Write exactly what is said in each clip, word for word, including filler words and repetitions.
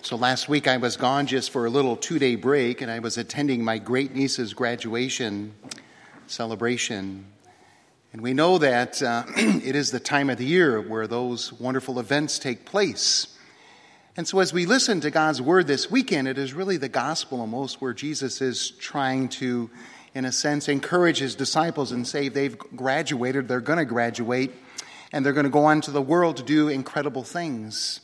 So last week I was gone just for a little two-day break, and I was attending my great niece's graduation celebration. And we know that uh, it is the time of the year where those wonderful events take place. And so as we listen to God's word this weekend, it is really the gospel almost where Jesus is trying to, in a sense, encourage his disciples and say they've graduated, they're going to graduate, and they're going to go on to the world to do incredible things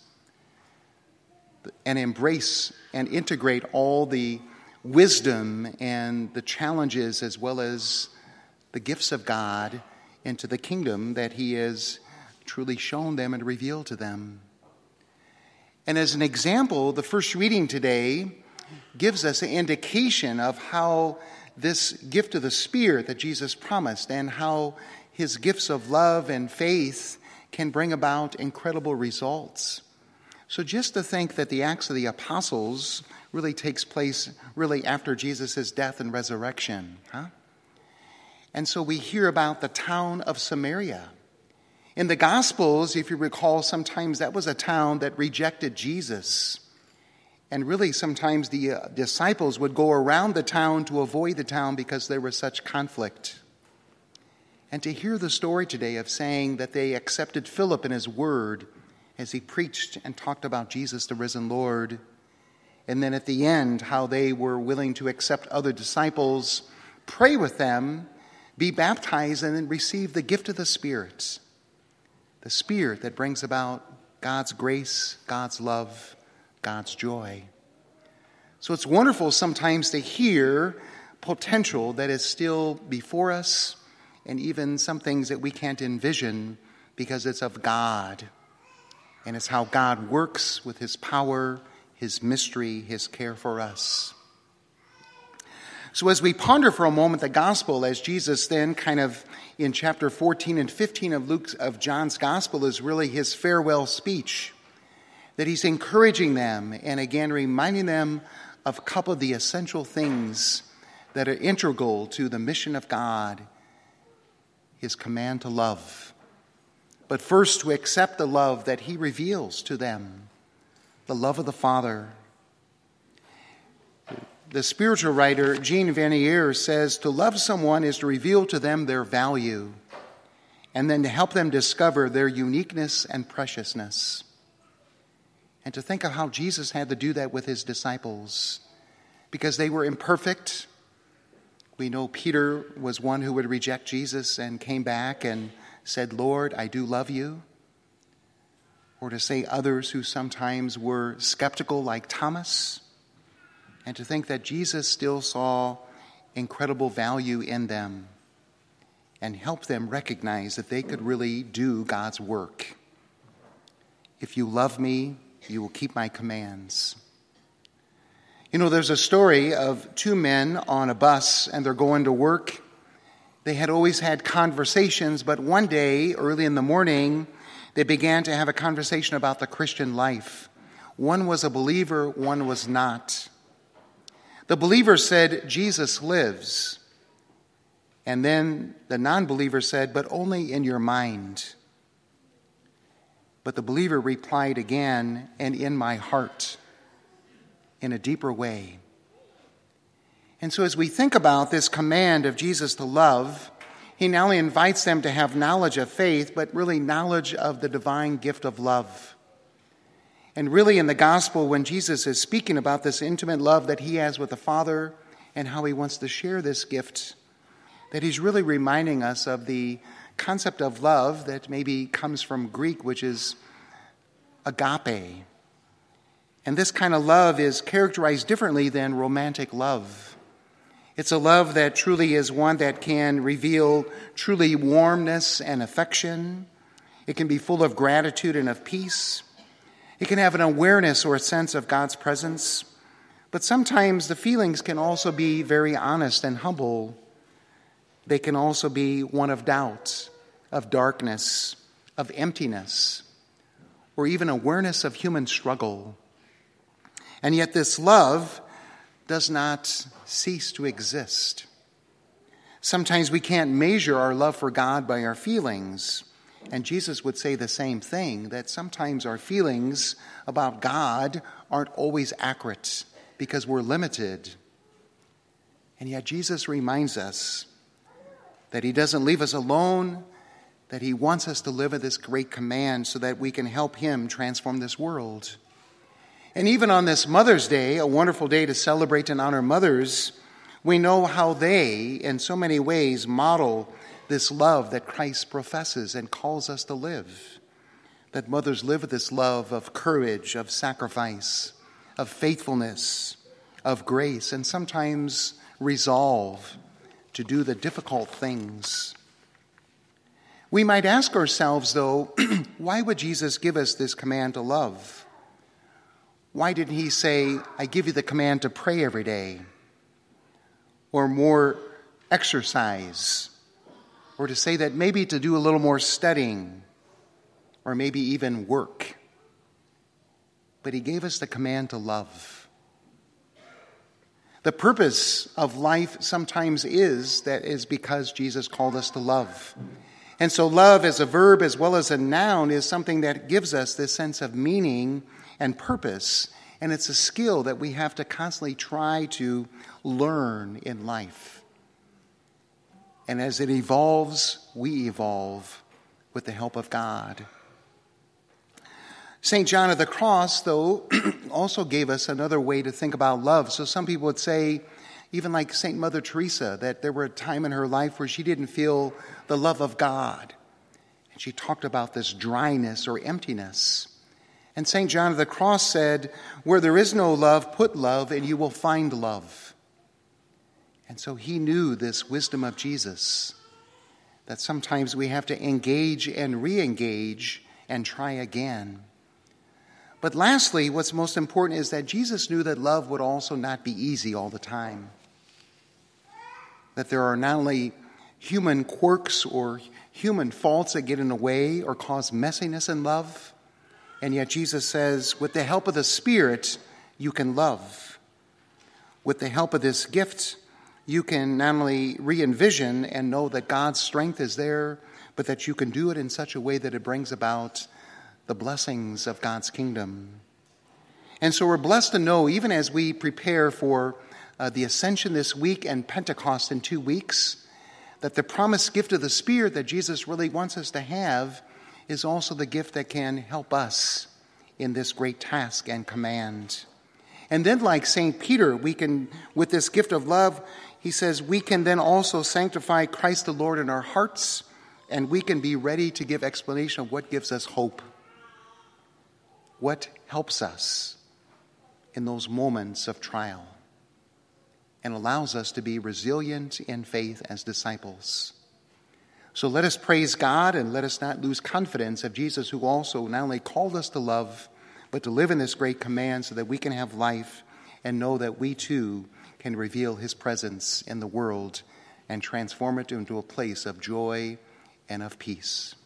and embrace and integrate all the wisdom and the challenges as well as the gifts of God into the kingdom that he has truly shown them and revealed to them. And as an example, the first reading today gives us an indication of how this gift of the Spirit that Jesus promised and how his gifts of love and faith can bring about incredible results. So just to think that the Acts of the Apostles really takes place really after Jesus' death and resurrection, huh? And so we hear about the town of Samaria. In the Gospels, if you recall, sometimes that was a town that rejected Jesus. And really sometimes the uh, disciples would go around the town to avoid the town because there was such conflict. And to hear the story today of saying that they accepted Philip in his word as he preached and talked about Jesus, the risen Lord. And then at the end, how they were willing to accept other disciples, pray with them, be baptized, and then receive the gift of the Spirit. The Spirit that brings about God's grace, God's love, God's joy. So it's wonderful sometimes to hear potential that is still before us and even some things that we can't envision because it's of God. And it's how God works with his power, his mystery, his care for us. So as we ponder for a moment the gospel, as Jesus then kind of in chapter fourteen and fifteen of Luke's, of John's gospel is really his farewell speech, that he's encouraging them and again reminding them of a couple of the essential things that are integral to the mission of God, his command to love. But first to accept the love that he reveals to them, the love of the Father. The spiritual writer Jean Vanier says to love someone is to reveal to them their value and then to help them discover their uniqueness and preciousness. And to think of how Jesus had to do that with his disciples because they were imperfect. We know Peter was one who would reject Jesus and came back and said, Lord, I do love you. Or to say others who sometimes were skeptical like Thomas. And to think that Jesus still saw incredible value in them and helped them recognize that they could really do God's work. If you love me, you will keep my commands. You know, there's a story of two men on a bus and they're going to work. They had always had conversations, but one day, early in the morning, they began to have a conversation about the Christian life. One was a believer, one was not. The believer said, Jesus lives. And then the non-believer said, but only in your mind. But the believer replied again, and in my heart, in a deeper way. And so as we think about this command of Jesus to love, he not only invites them to have knowledge of faith, but really knowledge of the divine gift of love. And really in the gospel, when Jesus is speaking about this intimate love that he has with the Father and how he wants to share this gift, that he's really reminding us of the concept of love that maybe comes from Greek, which is agape. And this kind of love is characterized differently than romantic love. It's a love that truly is one that can reveal truly warmness and affection. It can be full of gratitude and of peace. It can have an awareness or a sense of God's presence. But sometimes the feelings can also be very honest and humble. They can also be one of doubt, of darkness, of emptiness, or even awareness of human struggle. And yet this love does not cease to exist. Sometimes we can't measure our love for God by our feelings. And Jesus would say the same thing, that sometimes our feelings about God aren't always accurate because we're limited. And yet Jesus reminds us that he doesn't leave us alone, that he wants us to live in this great command so that we can help him transform this world. And even on this Mother's Day, a wonderful day to celebrate and honor mothers, we know how they, in so many ways, model this love that Christ professes and calls us to live. That mothers live with this love of courage, of sacrifice, of faithfulness, of grace, and sometimes resolve to do the difficult things. We might ask ourselves, though, why would Jesus give us this command to love? Why didn't he say, I give you the command to pray every day? Or more exercise? Or to say that maybe to do a little more studying? Or maybe even work? But he gave us the command to love. The purpose of life sometimes is that is because Jesus called us to love. And so love as a verb as well as a noun is something that gives us this sense of meaning and purpose. And it's a skill that we have to constantly try to learn in life. And as it evolves, we evolve with the help of God. Saint John of the Cross, though, also gave us another way to think about love. So some people would say, even like Saint Mother Teresa, that there were a time in her life where she didn't feel the love of God. And she talked about this dryness or emptiness. And Saint John of the Cross said, where there is no love, put love, and you will find love. And so he knew this wisdom of Jesus, that sometimes we have to engage and re-engage and try again. But lastly, what's most important is that Jesus knew that love would also not be easy all the time. That there are not only human quirks or human faults that get in the way or cause messiness in love, and yet Jesus says, with the help of the Spirit, you can love. With the help of this gift, you can not only re-envision and know that God's strength is there, but that you can do it in such a way that it brings about the blessings of God's kingdom. And so we're blessed to know, even as we prepare for uh, the Ascension this week and Pentecost in two weeks, that the promised gift of the Spirit that Jesus really wants us to have is also the gift that can help us in this great task and command. And then, like Saint Peter, we can, with this gift of love, he says, we can then also sanctify Christ the Lord in our hearts, and we can be ready to give explanation of what gives us hope. What helps us in those moments of trial and allows us to be resilient in faith as disciples. So let us praise God and let us not lose confidence of Jesus, who also not only called us to love, but to live in this great command so that we can have life and know that we too can reveal his presence in the world and transform it into a place of joy and of peace.